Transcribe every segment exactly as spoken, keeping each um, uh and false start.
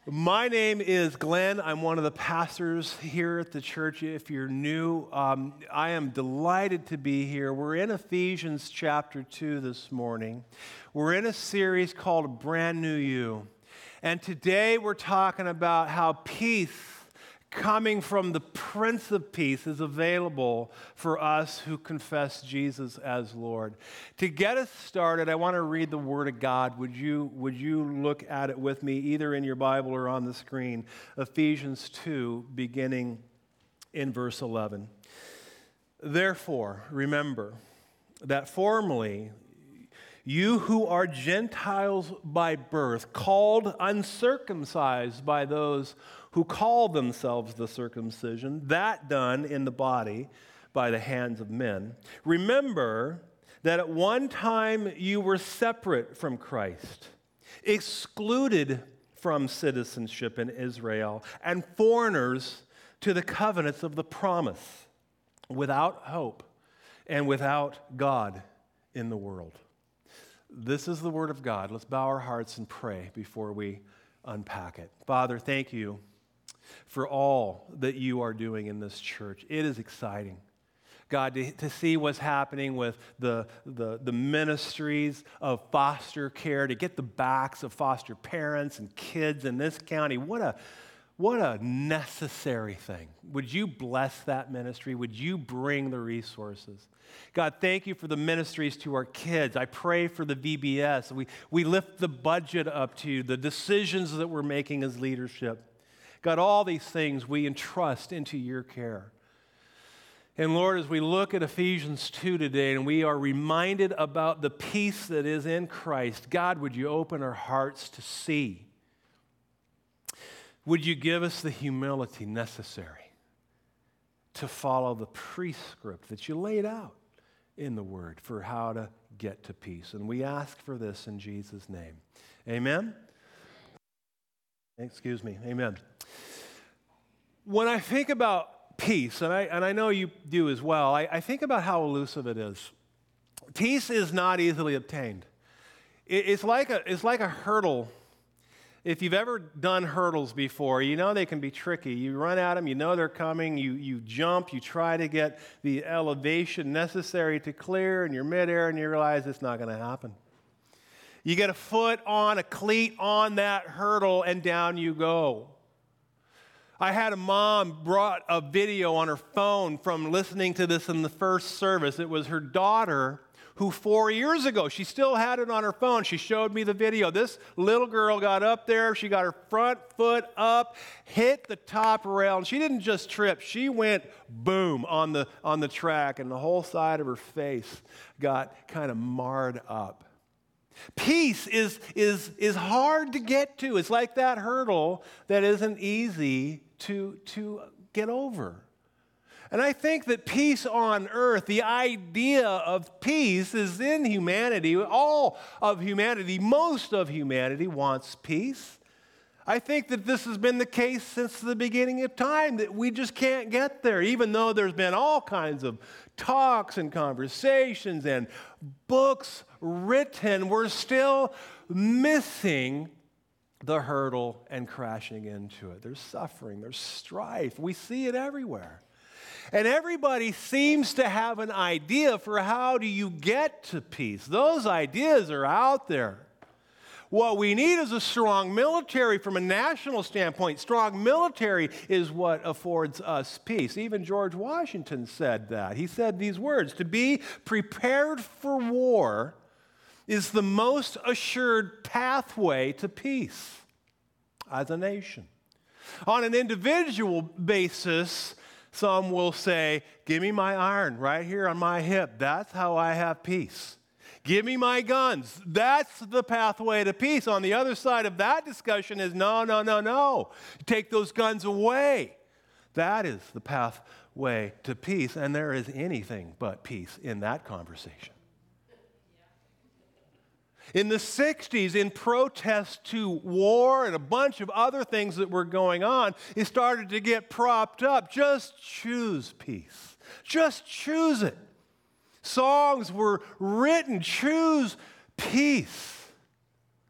My name is Glenn. I'm one of the pastors here at the church. If you're new, um, I am delighted to be here. We're in Ephesians chapter two this morning. We're in a series called Brand New You. And today we're talking about how peace coming from the Prince of Peace is available for us who confess Jesus as Lord. To get us started, I want to read the Word of God. Would you, would you look at it with me, either in your Bible or on the screen? Ephesians two, beginning in verse eleven. Therefore, remember that formerly you who are Gentiles by birth, called uncircumcised by those who call themselves the circumcision, that done in the body by the hands of men. Remember that at one time you were separate from Christ, excluded from citizenship in Israel, and foreigners to the covenants of the promise, without hope and without God in the world. This is the Word of God. Let's bow our hearts and pray before we unpack it. Father, thank you for all that you are doing in this church. It is exciting, God, to, to see what's happening with the, the, the ministries of foster care, to get the backs of foster parents and kids in this county. What a What a necessary thing. Would you bless that ministry? Would you bring the resources? God, thank you for the ministries to our kids. I pray for the V B S. We, we lift the budget up to you, the decisions that we're making as leadership. God, all these things we entrust into your care. And Lord, as we look at Ephesians two today and we are reminded about the peace that is in Christ, God, would you open our hearts to see? Would you give us the humility necessary to follow the prescript that you laid out in the Word for how to get to peace? And we ask for this in Jesus' name. Amen? Excuse me. Amen. When I think about peace, and I, and I know you do as well, I, I think about how elusive it is. Peace is not easily obtained. It, it's like a, it's like a hurdle. If you've ever done hurdles before, you know they can be tricky. You run at them, you know they're coming, you, you jump, you try to get the elevation necessary to clear, and you're midair, and you realize it's not going to happen. You get a foot on, a cleat on that hurdle, and down you go. I had a mom brought a video on her phone from listening to this in the first service. It was her daughter who four years ago, she still had it on her phone. She showed me the video. This little girl got up there. She got her front foot up, hit the top rail, and she didn't just trip. She went boom on the, on the track, and the whole side of her face got kind of marred up. Peace is, is, is hard to get to. It's like that hurdle that isn't easy to, to get over. And I think that peace on earth, the idea of peace, is in humanity. All of humanity, most of humanity wants peace. I think that this has been the case since the beginning of time, that we just can't get there, even though there's been all kinds of talks and conversations and books written. We're still missing the hurdle and crashing into it. There's suffering, there's strife. We see it everywhere. And everybody seems to have an idea for how do you get to peace. Those ideas are out there. What we need is a strong military from a national standpoint. Strong military is what affords us peace. Even George Washington said that. He said these words, "To be prepared for war is the most assured pathway to peace as a nation." On an individual basis, some will say, "Give me my iron right here on my hip. That's how I have peace. Give me my guns. That's the pathway to peace." On the other side of that discussion is, no, no, no, no. Take those guns away. That is the pathway to peace, and there is anything but peace in that conversation. In the sixties, in protest to war and a bunch of other things that were going on, it started to get propped up. Just choose peace. Just choose it. Songs were written, choose peace.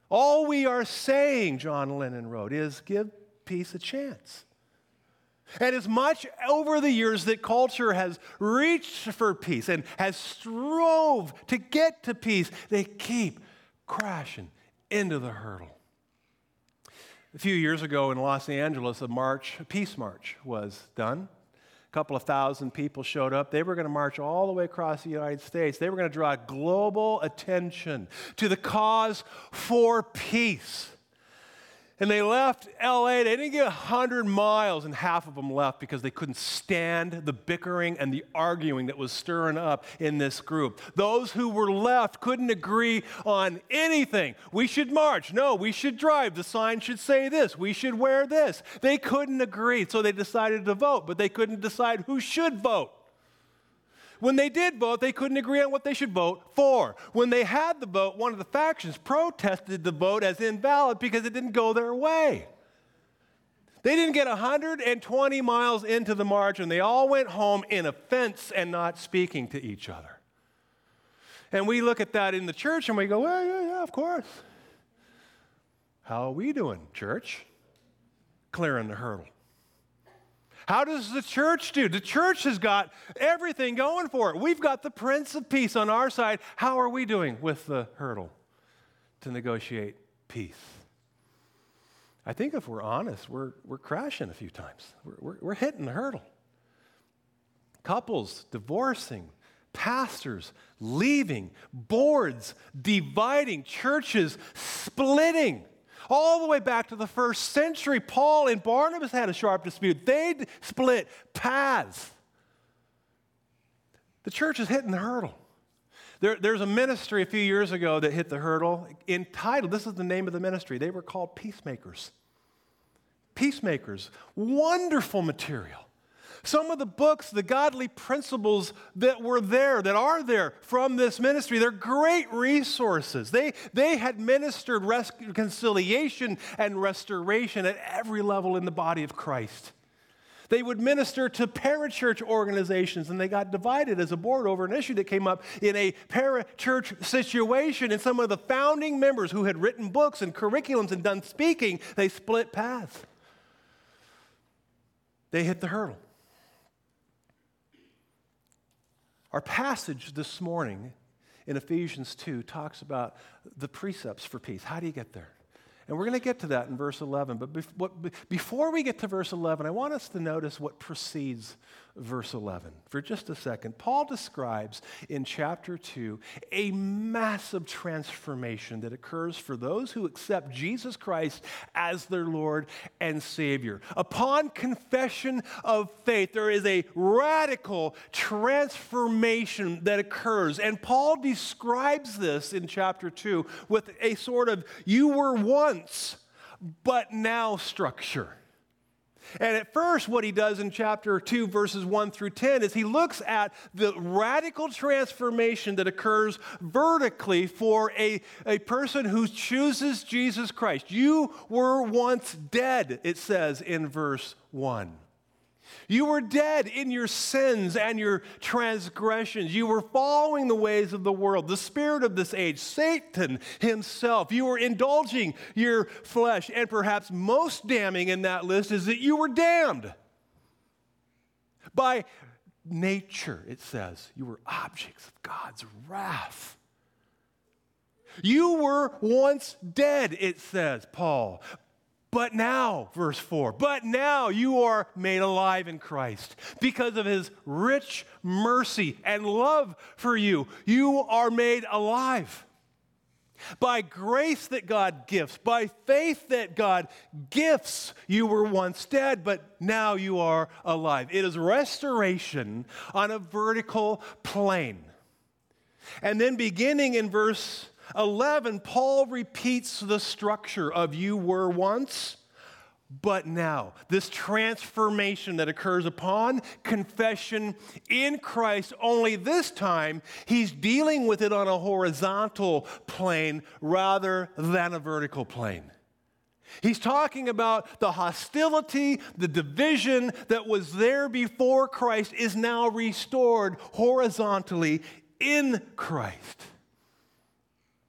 All we are saying, John Lennon wrote, is give peace a chance. And as much over the years that culture has reached for peace and has strove to get to peace, they keep crashing into the hurdle. A few years ago in Los Angeles, a march, a peace march was done. A couple of thousand people showed up. They were going to march all the way across the United States. They were going to draw global attention to the cause for peace. And they left L A. They didn't get one hundred miles, and half of them left because they couldn't stand the bickering and the arguing that was stirring up in this group. Those who were left couldn't agree on anything. We should march. No, we should drive. The sign should say this. We should wear this. They couldn't agree, so they decided to vote, but they couldn't decide who should vote. When they did vote, they couldn't agree on what they should vote for. When they had the vote, one of the factions protested the vote as invalid because it didn't go their way. They didn't get one hundred twenty miles into the march, and they all went home in offense and not speaking to each other. And we look at that in the church and we go, well, yeah, yeah, of course. How are we doing, church? Clearing the hurdle. How does the church do? The church has got everything going for it. We've got the Prince of Peace on our side. How are we doing with the hurdle to negotiate peace? I think if we're honest, we're, we're crashing a few times. We're, we're, we're hitting the hurdle. Couples divorcing, pastors leaving, boards dividing, churches splitting. All the way back to the first century, Paul and Barnabas had a sharp dispute. They'd split paths. The church is hitting the hurdle. There, there's a ministry a few years ago that hit the hurdle entitled, this is the name of the ministry, they were called Peacemakers. Peacemakers, wonderful material. Some of the books, the godly principles that were there, that are there from this ministry, they're great resources. They, they had ministered reconciliation and restoration at every level in the body of Christ. They would minister to parachurch organizations, and they got divided as a board over an issue that came up in a parachurch situation. And some of the founding members who had written books and curriculums and done speaking, they split paths. They hit the hurdle. Our passage this morning in Ephesians two talks about the precepts for peace. How do you get there? And we're going to get to that in verse eleven. But before we get to verse eleven, I want us to notice what precedes verse eleven. For just a second, Paul describes in chapter two a massive transformation that occurs for those who accept Jesus Christ as their Lord and Savior. Upon confession of faith, there is a radical transformation that occurs. And Paul describes this in chapter two with a sort of you were once, but now structure. And at first, what he does in chapter two, verses one through ten, is he looks at the radical transformation that occurs vertically for a, a person who chooses Jesus Christ. You were once dead, it says in verse one. You were dead in your sins and your transgressions. You were following the ways of the world, the spirit of this age, Satan himself. You were indulging your flesh. And perhaps most damning in that list is that you were damned. By nature, it says, you were objects of God's wrath. You were once dead, it says, Paul. But now, verse four, but now you are made alive in Christ. Because of his rich mercy and love for you, you are made alive. By grace that God gifts, by faith that God gifts, you were once dead, but now you are alive. It is restoration on a vertical plane. And then beginning in verse eleven, Paul repeats the structure of you were once, but now. This transformation that occurs upon confession in Christ, only this time he's dealing with it on a horizontal plane rather than a vertical plane. He's talking about the hostility, the division that was there before Christ is now restored horizontally in Christ.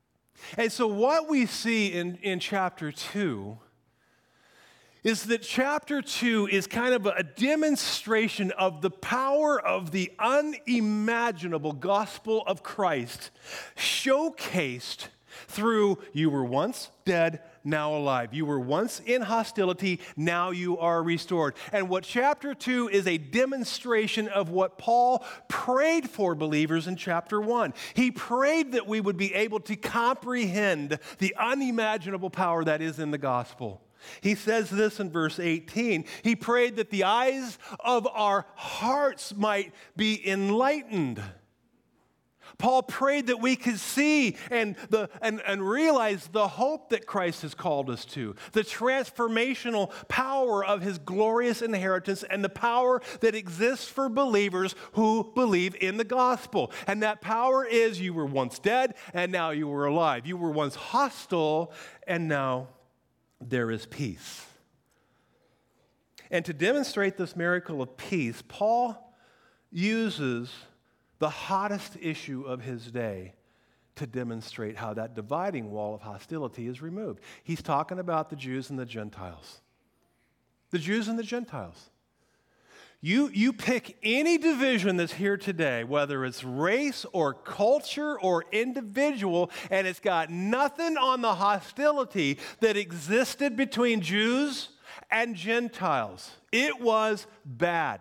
And so what we see in, in chapter two is that chapter two is kind of a demonstration of the power of the unimaginable gospel of Christ, showcased through you were once dead, now alive. You were once in hostility, now you are restored. And what chapter two is a demonstration of what Paul prayed for believers in chapter one. He prayed that we would be able to comprehend the unimaginable power that is in the gospel. He says this in verse eighteen. He prayed that the eyes of our hearts might be enlightened. Paul prayed that we could see and, the, and, and realize the hope that Christ has called us to, the transformational power of his glorious inheritance and the power that exists for believers who believe in the gospel. And that power is you were once dead and now you were alive. You were once hostile and now there is peace. And to demonstrate this miracle of peace, Paul uses the hottest issue of his day to demonstrate how that dividing wall of hostility is removed. He's talking about the Jews and the Gentiles. The Jews and the Gentiles. You, you pick any division that's here today, whether it's race or culture or individual, and it's got nothing on the hostility that existed between Jews and Gentiles. It was bad.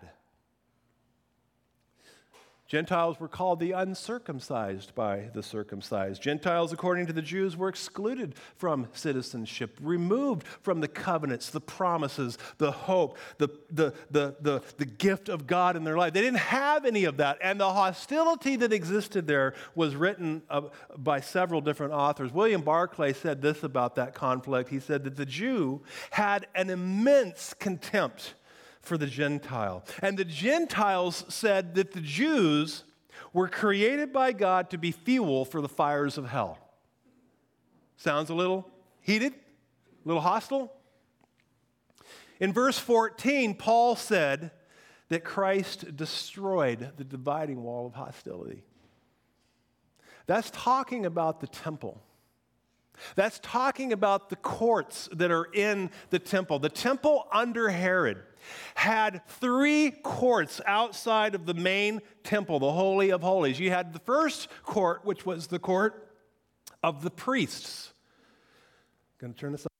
Gentiles were called the uncircumcised by the circumcised. Gentiles, according to the Jews, were excluded from citizenship, removed from the covenants, the promises, the hope, the, the, the, the, the gift of God in their life. They didn't have any of that. And the hostility that existed there was written by several different authors. William Barclay said this about that conflict. He said that the Jew had an immense contempt for the Gentile. And the Gentiles said that the Jews were created by God to be fuel for the fires of hell. Sounds a little heated? A little hostile? In verse fourteen, Paul said that Christ destroyed the dividing wall of hostility. That's talking about the temple. That's talking about the courts that are in the temple. The temple under Herod had three courts outside of the main temple, the Holy of Holies. You had the first court, which was the court of the priests. I'm going to turn this on.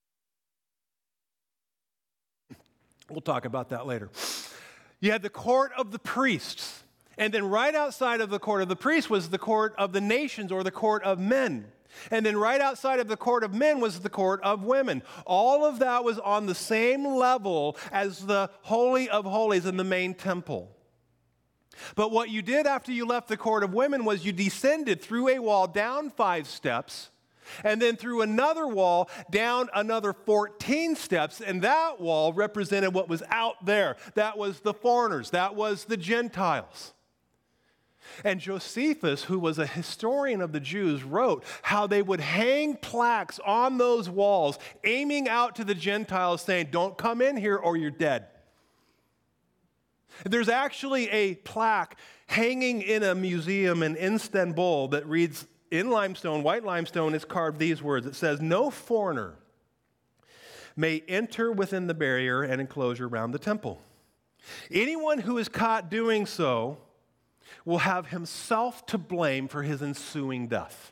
We'll talk about that later. You had the court of the priests. And then right outside of the court of the priests was the court of the nations, or the court of men. And then right outside of the court of men was the court of women. All of that was on the same level as the Holy of Holies in the main temple. But what you did after you left the court of women was you descended through a wall down five steps, and then through another wall down another fourteen steps, and that wall represented what was out there. That was the foreigners. That was the Gentiles. And Josephus, who was a historian of the Jews, wrote how they would hang plaques on those walls, aiming out to the Gentiles, saying, "Don't come in here or you're dead." There's actually a plaque hanging in a museum in Istanbul that reads, in limestone, white limestone, it's carved these words. It says, "No foreigner may enter within the barrier and enclosure around the temple. Anyone who is caught doing so will have himself to blame for his ensuing death."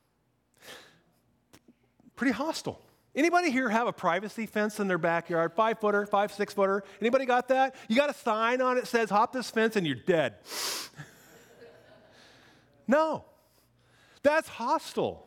Pretty hostile. Anybody here have a privacy fence in their backyard? Five footer, five, six footer? Anybody got that? You got a sign on it that says, "Hop this fence and you're dead." No. That's hostile.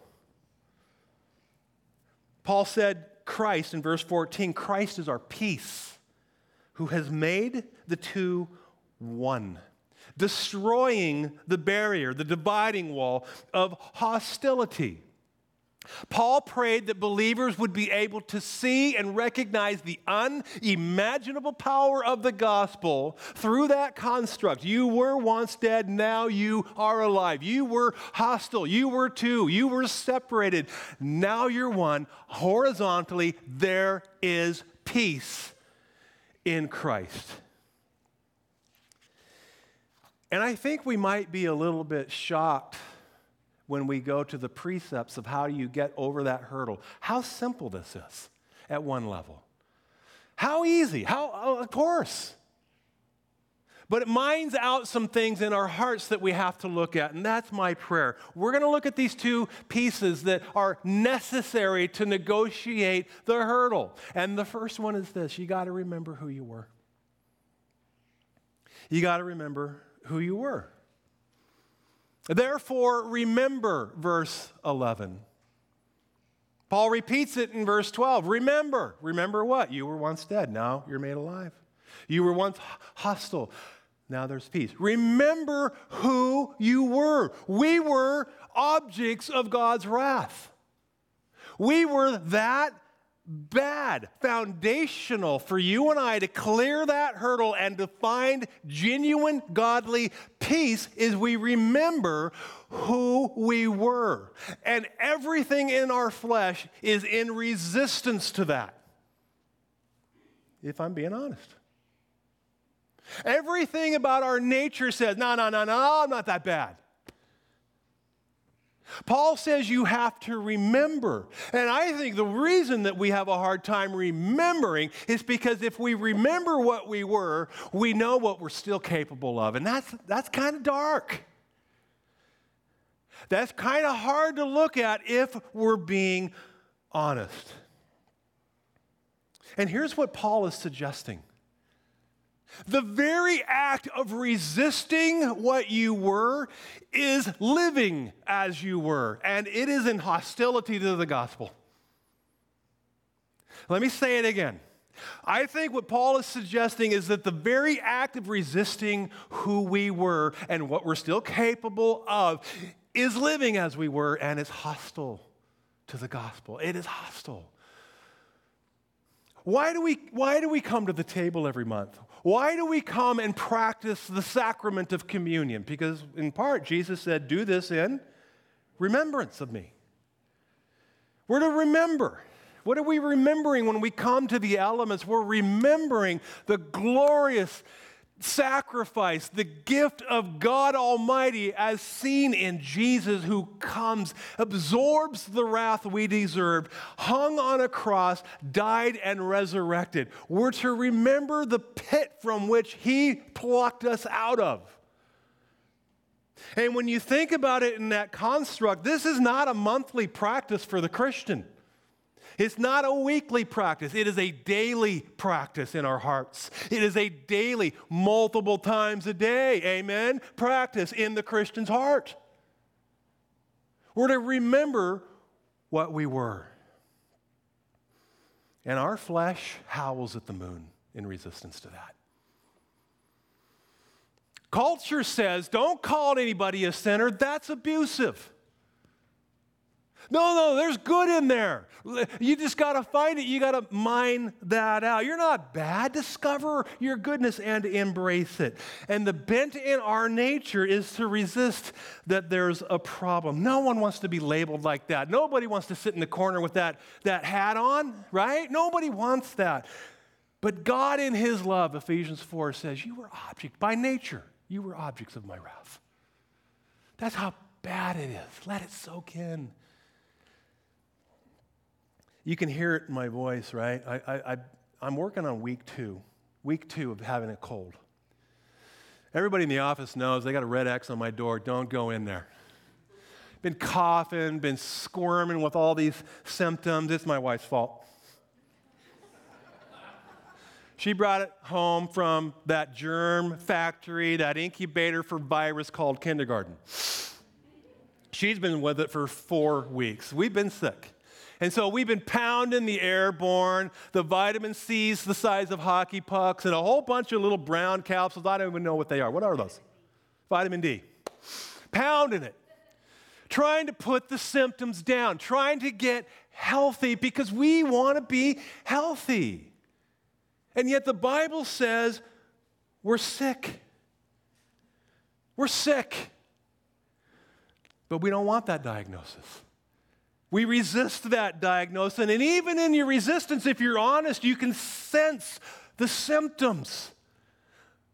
Paul said, Christ, in verse fourteen, Christ is our peace, who has made the two one, destroying the barrier, the dividing wall of hostility. Paul prayed that believers would be able to see and recognize the unimaginable power of the gospel through that construct. You were once dead, now you are alive. You were hostile, you were two, you were separated, now you're one. Horizontally, there is peace in Christ. And I think we might be a little bit shocked when we go to the precepts of how you get over that hurdle. How simple this is at one level. How easy. How, oh, of course. But it mines out some things in our hearts that we have to look at, and that's my prayer. We're going to look at these two pieces that are necessary to negotiate the hurdle. And the first one is this: you got to remember who you were. You got to remember who you were. Therefore, remember, verse eleven. Paul repeats it in verse twelve. Remember. Remember what? You were once dead. Now you're made alive. You were once hostile. Now there's peace. Remember who you were. We were objects of God's wrath. We were that bad, foundational for you and I to clear that hurdle and to find genuine godly peace is we remember who we were. And everything in our flesh is in resistance to that, if I'm being honest. Everything about our nature says, no, no, no, no, I'm not that bad. Paul says you have to remember. And I think the reason that we have a hard time remembering is because if we remember what we were, we know what we're still capable of. And that's, that's kind of dark. That's kind of hard to look at if we're being honest. And here's what Paul is suggesting. The very act of resisting what you were is living as you were, and it is in hostility to the gospel. Let me say it again. I think what Paul is suggesting is that the very act of resisting who we were and what we're still capable of is living as we were, and is hostile to the gospel. It is hostile. Why do we, why do we come to the table every month? Why do we come and practice the sacrament of communion? Because in part, Jesus said, do this in remembrance of me. We're to remember. What are we remembering when we come to the elements? We're remembering the glorious sacrifice, the gift of God Almighty as seen in Jesus, who comes, absorbs the wrath we deserved, hung on a cross, died and resurrected. We're to remember the pit from which he plucked us out of. And when you think about it in that construct, this is not a monthly practice for the Christian. It's not a weekly practice. It is a daily practice in our hearts. It is a daily, multiple times a day, amen, practice in the Christian's heart. We're to remember what we were. And our flesh howls at the moon in resistance to that. Culture says, don't call anybody a sinner. That's abusive. No, no, there's good in there. You just got to find it. You got to mine that out. You're not bad. Discover your goodness and embrace it. And the bent in our nature is to resist that there's a problem. No one wants to be labeled like that. Nobody wants to sit in the corner with that, that hat on, right? Nobody wants that. But God in his love, Ephesians four says, you were object, by nature, you were objects of my wrath. That's how bad it is. Let it soak in. You can hear it in my voice, right? I, I, I, I'm working on week two, week two of having a cold. Everybody in the office knows they got a red X on my door. Don't go in there. Been coughing, been squirming with all these symptoms. It's my wife's fault. She brought it home from that germ factory, that incubator for virus called kindergarten. She's been with it for four weeks. We've been sick. And so we've been pounding the airborne, the vitamin C's the size of hockey pucks, and a whole bunch of little brown capsules. I don't even know what they are. What are those? Vitamin D. Pounding it. Trying to put the symptoms down. Trying to get healthy because we want to be healthy. And yet the Bible says we're sick. We're sick. But we don't want that diagnosis. We resist that diagnosis, and even in your resistance, if you're honest, you can sense the symptoms.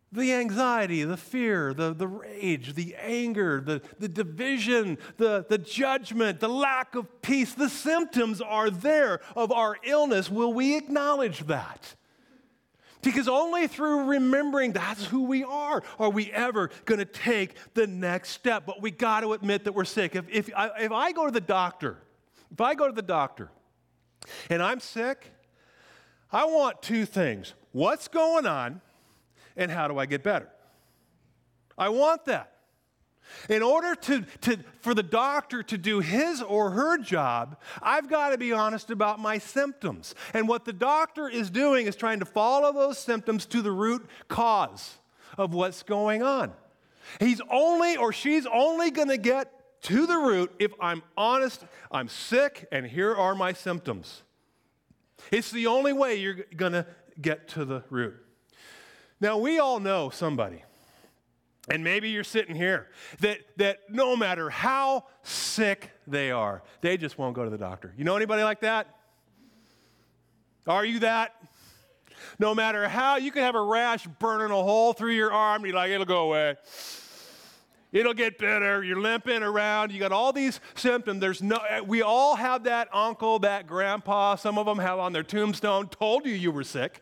The anxiety, the fear, the, the rage, the anger, the, the division, the, the judgment, the lack of peace, the symptoms are there of our illness. Will we acknowledge that? Because only through remembering that's who we are are we ever going to take the next step. But we got to admit that we're sick. If, if, I, if I go to the doctor, if I go to the doctor and I'm sick, I want two things. What's going on? And how do I get better? I want that. In order to, to, for the doctor to do his or her job, I've got to be honest about my symptoms. And what the doctor is doing is trying to follow those symptoms to the root cause of what's going on. He's only or she's only going to get to the root if I'm honest, I'm sick, and here are my symptoms. It's the only way you're going to get to the root. Now, we all know somebody, and maybe you're sitting here, that, that no matter how sick they are, they just won't go to the doctor. You know anybody like that? Are you that? No matter how, you can have a rash burning a hole through your arm, you're like, it'll go away. It'll get better. You're limping around. You got all these symptoms. There's no. We all have that uncle, that grandpa. Some of them have on their tombstone, told you you were sick.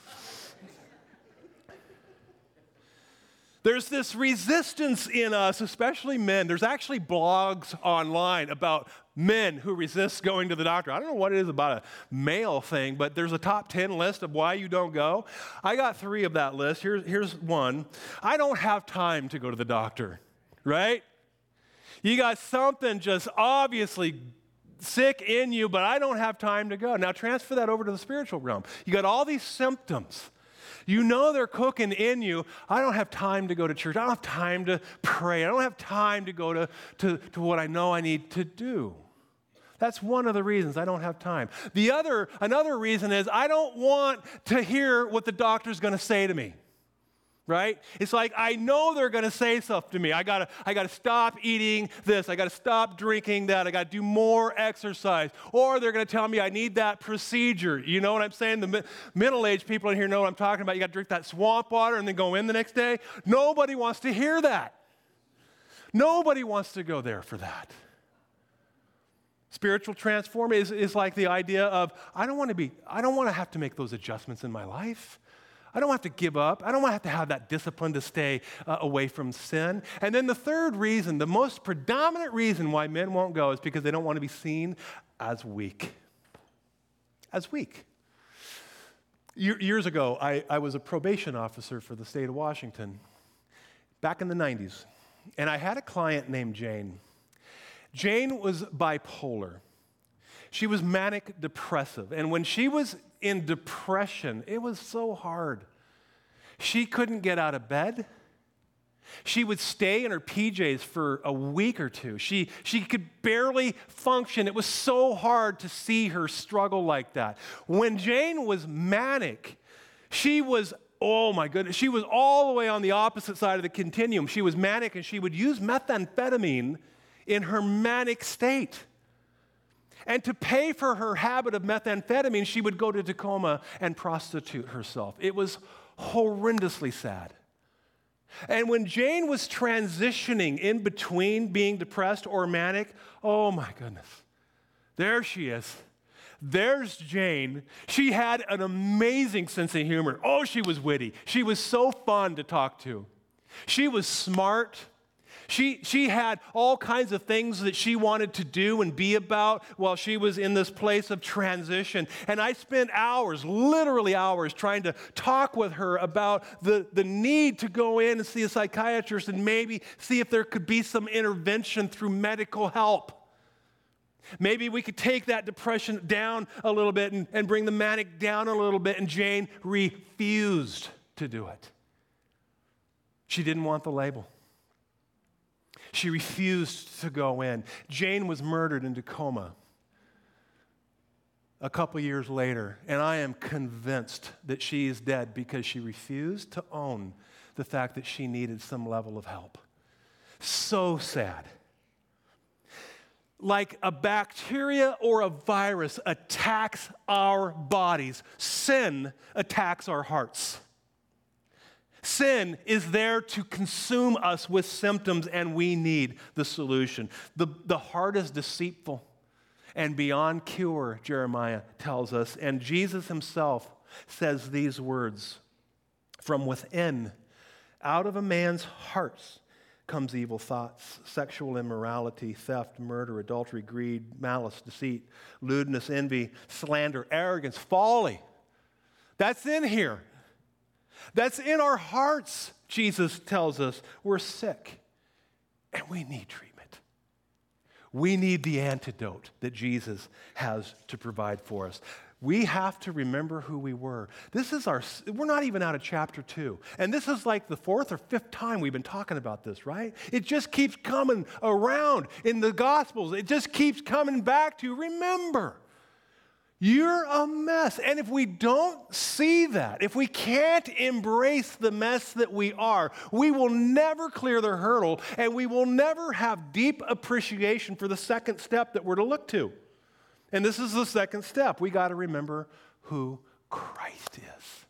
There's this resistance in us, especially men. There's actually blogs online about men who resist going to the doctor. I don't know what it is about a male thing, but there's a top ten list of why you don't go. I got three of that list. Here's, here's one. I don't have time to go to the doctor, right? You got something just obviously sick in you, but I don't have time to go. Now transfer that over to the spiritual realm. You got all these symptoms. You know they're cooking in you. I don't have time to go to church. I don't have time to pray. I don't have time to go to, to, to what I know I need to do. That's one of the reasons I don't have time. The other, another reason is I don't want to hear what the doctor's going to say to me. Right? It's like I know they're going to say stuff to me. I got to I got to stop eating this. I got to stop drinking that. I got to do more exercise. Or they're going to tell me I need that procedure. You know what I'm saying? The mi- middle-aged people in here know what I'm talking about. You got to drink that swamp water and then go in the next day. Nobody wants to hear that. Nobody wants to go there for that. Spiritual transform is, is like the idea of I don't want to be I don't want to have to make those adjustments in my life. I don't have to give up. I don't want to have to have that discipline to stay uh, away from sin. And then the third reason, the most predominant reason why men won't go is because they don't want to be seen as weak. As weak. Years ago, I, I was a probation officer for the state of Washington back in the nineties. And I had a client named Jane. Jane was bipolar. She was manic depressive. And when she was in depression, it was so hard. She couldn't get out of bed. She would stay in her P Js for a week or two. She, she could barely function. It was so hard to see her struggle like that. When Jane was manic, she was, oh my goodness, she was all the way on the opposite side of the continuum. She was manic and she would use methamphetamine in her manic state. And to pay for her habit of methamphetamine, she would go to Tacoma and prostitute herself. It was horrendously sad. And when Jane was transitioning in between being depressed or manic, oh my goodness, there she is. There's Jane. She had an amazing sense of humor. Oh, she was witty. She was so fun to talk to. She was smart. She, she had all kinds of things that she wanted to do and be about while she was in this place of transition. And I spent hours, literally hours, trying to talk with her about the, the need to go in and see a psychiatrist and maybe see if there could be some intervention through medical help. Maybe we could take that depression down a little bit and, and bring the manic down a little bit. And Jane refused to do it. She didn't want the label. She refused to go in. Jane was murdered in Tacoma a couple years later, and I am convinced that she is dead because she refused to own the fact that she needed some level of help. So sad. Like a bacteria or a virus attacks our bodies, sin attacks our hearts. Sin is there to consume us with symptoms, and we need the solution. The, the heart is deceitful and beyond cure, Jeremiah tells us. And Jesus himself says these words, from within, out of a man's hearts comes evil thoughts, sexual immorality, theft, murder, adultery, greed, malice, deceit, lewdness, envy, slander, arrogance, folly. That's in here. That's in our hearts, Jesus tells us. We're sick, and we need treatment. We need the antidote that Jesus has to provide for us. We have to remember who we were. This is our, we're not even out of chapter two. And this is like the fourth or fifth time we've been talking about this, right? It just keeps coming around in the Gospels. It just keeps coming back to remember. You're a mess. And if we don't see that, if we can't embrace the mess that we are, we will never clear the hurdle, and we will never have deep appreciation for the second step that we're to look to. And this is the second step. We got to remember who Christ is.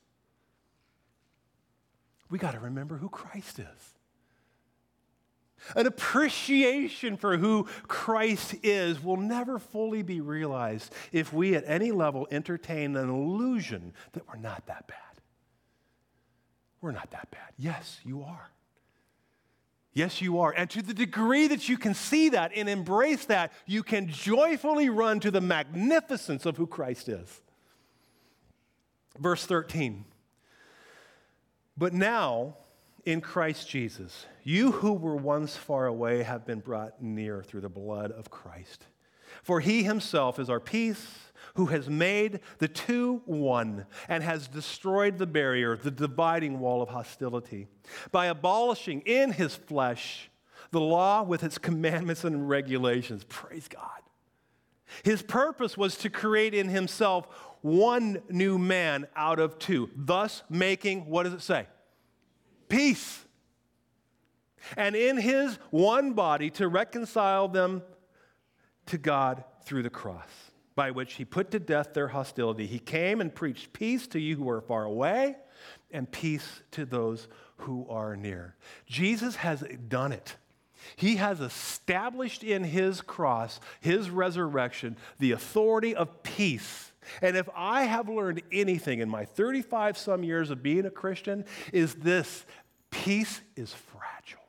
We got to remember who Christ is. An appreciation for who Christ is will never fully be realized if we at any level entertain an illusion that we're not that bad. We're not that bad. Yes, you are. Yes, you are. And to the degree that you can see that and embrace that, you can joyfully run to the magnificence of who Christ is. Verse thirteen. But now, in Christ Jesus, you who were once far away have been brought near through the blood of Christ. For he himself is our peace, who has made the two one and has destroyed the barrier, the dividing wall of hostility, by abolishing in his flesh the law with its commandments and regulations. Praise God. His purpose was to create in himself one new man out of two, thus making, what does it say? Peace. And in his one body to reconcile them to God through the cross, by which he put to death their hostility. He came and preached peace to you who are far away and peace to those who are near. Jesus has done it. He has established in his cross, his resurrection, the authority of peace. And if I have learned anything in my thirty-five some years of being a Christian, is this: peace is fragile.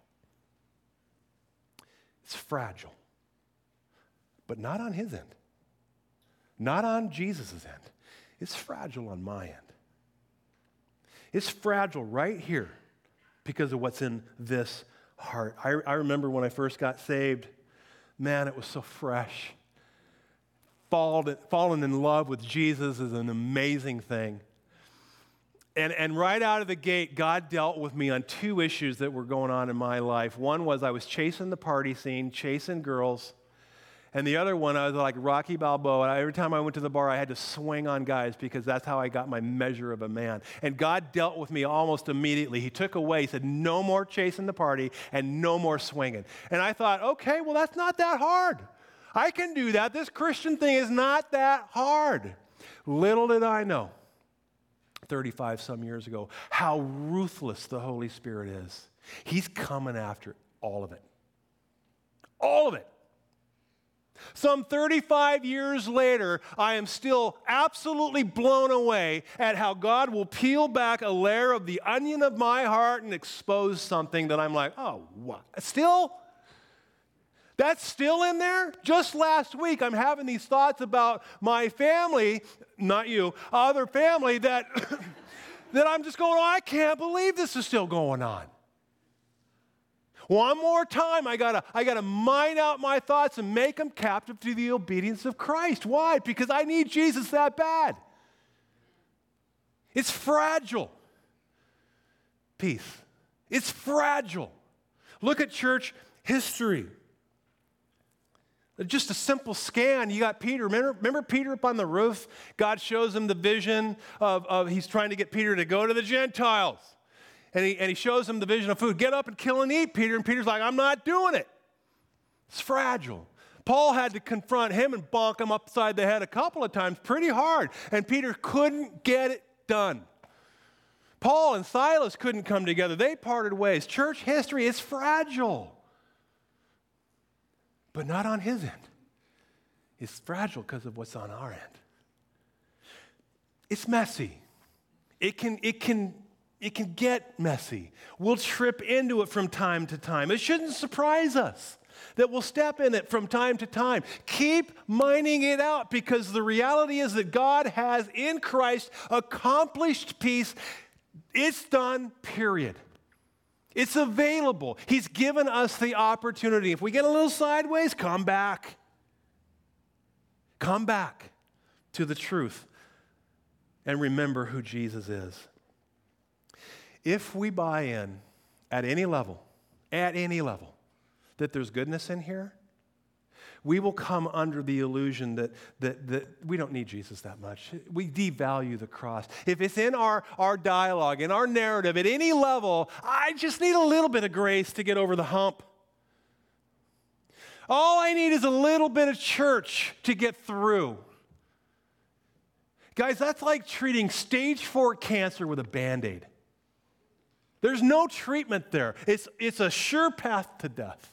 It's fragile. But not on his end. Not on Jesus' end. It's fragile on my end. It's fragile right here because of what's in this heart. I, I remember when I first got saved, man, it was so fresh. Fallen, fallen in love with Jesus is an amazing thing. And, and right out of the gate, God dealt with me on two issues that were going on in my life. One was I was chasing the party scene, chasing girls. And the other one, I was like Rocky Balboa. Every time I went to the bar, I had to swing on guys because that's how I got my measure of a man. And God dealt with me almost immediately. He took away, he said, no more chasing the party and no more swinging. And I thought, okay, well, that's not that hard. I can do that. This Christian thing is not that hard. Little did I know, thirty-five some years ago, how ruthless the Holy Spirit is. He's coming after all of it. All of it. Some thirty-five years later, I am still absolutely blown away at how God will peel back a layer of the onion of my heart and expose something that I'm like, oh, what? Still? That's still in there? Just last week, I'm having these thoughts about my family, not you, other family, that, that I'm just going, oh, I can't believe this is still going on. One more time, I gotta, I gotta mine out my thoughts and make them captive to the obedience of Christ. Why? Because I need Jesus that bad. It's fragile. Peace. It's fragile. Look at church history. Just a simple scan. You got Peter. Remember, remember Peter up on the roof? God shows him the vision of, of he's trying to get Peter to go to the Gentiles. And he, and he shows him the vision of food. Get up and kill and eat, Peter. And Peter's like, I'm not doing it. It's fragile. Paul had to confront him and bonk him upside the head a couple of times pretty hard. And Peter couldn't get it done. Paul and Silas couldn't come together. They parted ways. Church history is fragile, but not on his end. It's fragile because of what's on our end. It's messy. It can, it can, it can get messy. We'll trip into it from time to time. It shouldn't surprise us that we'll step in it from time to time. Keep mining it out, because the reality is that God has in Christ accomplished peace. It's done, period. It's available. He's given us the opportunity. If we get a little sideways, come back. Come back to the truth and remember who Jesus is. If we buy in at any level, at any level, that there's goodness in here, we will come under the illusion that, that, that we don't need Jesus that much. We devalue the cross. If it's in our, our dialogue, in our narrative, at any level, I just need a little bit of grace to get over the hump. All I need is a little bit of church to get through. Guys, that's like treating stage four cancer with a Band-Aid. There's no treatment there. It's, it's a sure path to death.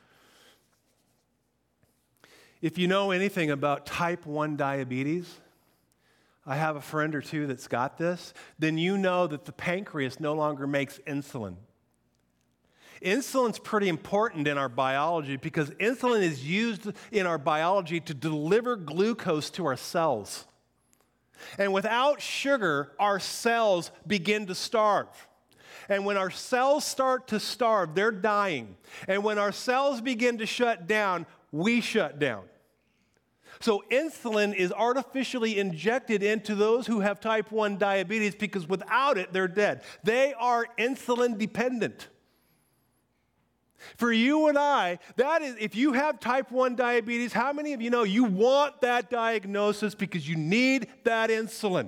If you know anything about type one diabetes, I have a friend or two that's got this, then you know that the pancreas no longer makes insulin. Insulin's pretty important in our biology because insulin is used in our biology to deliver glucose to our cells. And without sugar, our cells begin to starve. And when our cells start to starve, they're dying. And when our cells begin to shut down, we shut down. So insulin is artificially injected into those who have type one diabetes because without it, they're dead. They are insulin dependent. For you and I, that is, if you have type one diabetes, how many of you know you want that diagnosis because you need that insulin?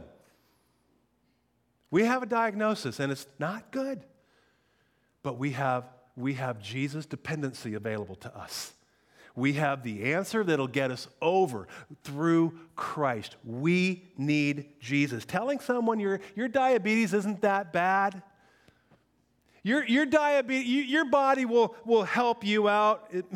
We have a diagnosis, and it's not good. But we have, we have Jesus' dependency available to us. We have the answer that'll get us over through Christ. We need Jesus. Telling someone your, your diabetes isn't that bad, your, your, diabetes, you, your body will, will help you out. It,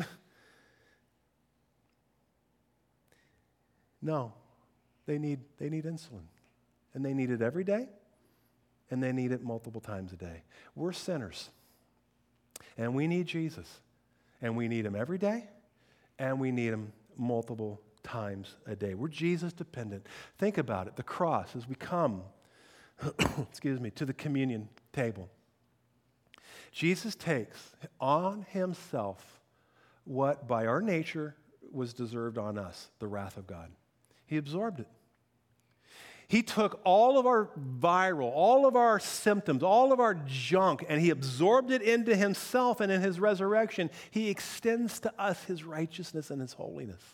no, they need, they need insulin, and they need it every day. And they need it multiple times a day. We're sinners, and we need Jesus, and we need him every day, and we need him multiple times a day. We're Jesus dependent. Think about it, the cross, as we come, excuse me, to the communion table. Jesus takes on himself what by our nature was deserved on us, the wrath of God. He absorbed it. He took all of our viral, all of our symptoms, all of our junk, and he absorbed it into himself, and in his resurrection, he extends to us his righteousness and his holiness.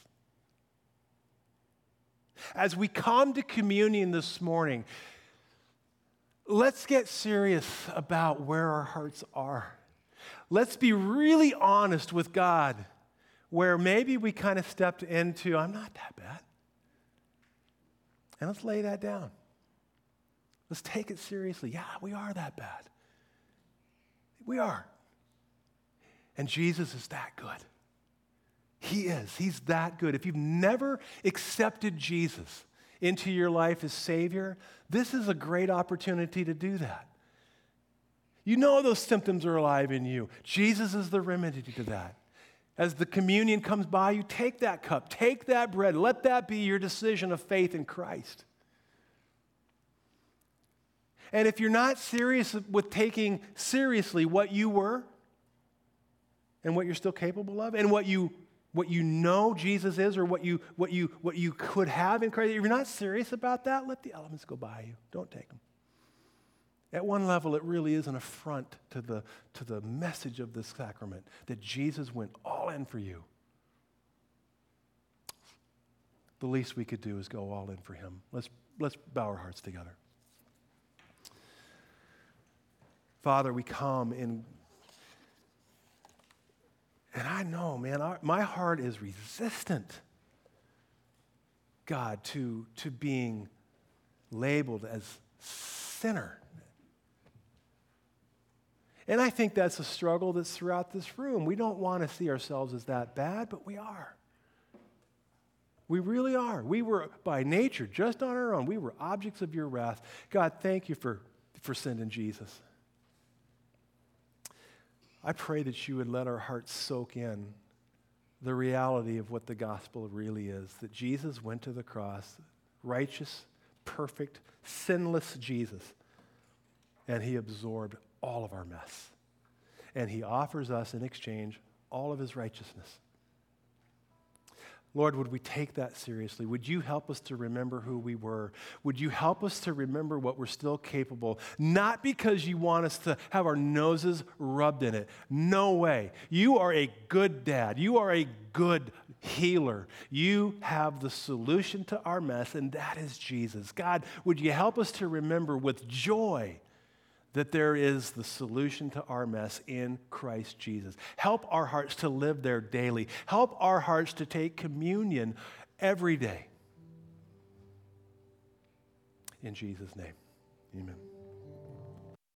As we come to communion this morning, let's get serious about where our hearts are. Let's be really honest with God, where maybe we kind of stepped into, I'm not that bad. And let's lay that down. Let's take it seriously. Yeah, we are that bad. We are. And Jesus is that good. He is. He's that good. If you've never accepted Jesus into your life as Savior, this is a great opportunity to do that. You know those symptoms are alive in you. Jesus is the remedy to that. As the communion comes by you, take that cup, take that bread, let that be your decision of faith in Christ. And if you're not serious with taking seriously what you were and what you're still capable of and what you what you know Jesus is or what you what you what you could have in Christ, if you're not serious about that, let the elements go by you. Don't take them. At one level, it really is an affront to the, to the message of this sacrament that Jesus went all in for you. The least we could do is go all in for him. Let's, let's bow our hearts together. Father, we come in, and I know, man, our, my heart is resistant, God, to, to being labeled as sinner. And I think that's a struggle that's throughout this room. We don't want to see ourselves as that bad, but we are. We really are. We were, by nature, just on our own, we were objects of your wrath. God, thank you for, for sending Jesus. I pray that you would let our hearts soak in the reality of what the gospel really is, that Jesus went to the cross, righteous, perfect, sinless Jesus, and he absorbed all of our mess. And he offers us in exchange all of his righteousness. Lord, would we take that seriously? Would you help us to remember who we were? Would you help us to remember what we're still capable? Not because you want us to have our noses rubbed in it. No way. You are a good dad. You are a good healer. You have the solution to our mess, and that is Jesus. God, would you help us to remember with joy that there is the solution to our mess in Christ Jesus. Help our hearts to live there daily. Help our hearts to take communion every day. In Jesus' name, amen.